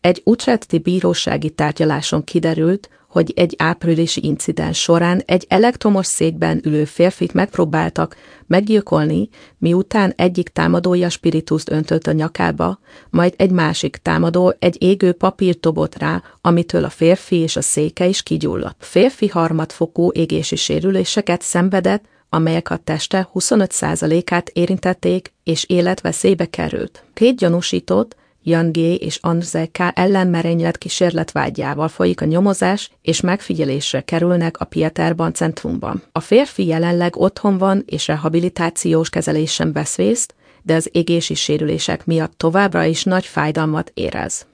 Egy utrechte bírósági tárgyaláson kiderült, hogy egy áprilisi incidens során egy elektromos székben ülő férfit megpróbáltak meggyilkolni, miután egyik támadója spiritust öntött a nyakába, majd egy másik támadó egy égő papírt dobott rá, amitől a férfi és a széke is kigyulladt. A férfi harmadfokú égési sérüléseket szenvedett, amelyek a teste 25%-át érintették és életveszélybe került. Két gyanúsított, Jan G. és Andrzej K. ellen merénylet kísérletvágyával folyik a nyomozás, és megfigyelésre kerülnek a Pieterban centrumban. A férfi jelenleg otthon van és rehabilitációs kezelésen vesz részt, de az égési sérülések miatt továbbra is nagy fájdalmat érez.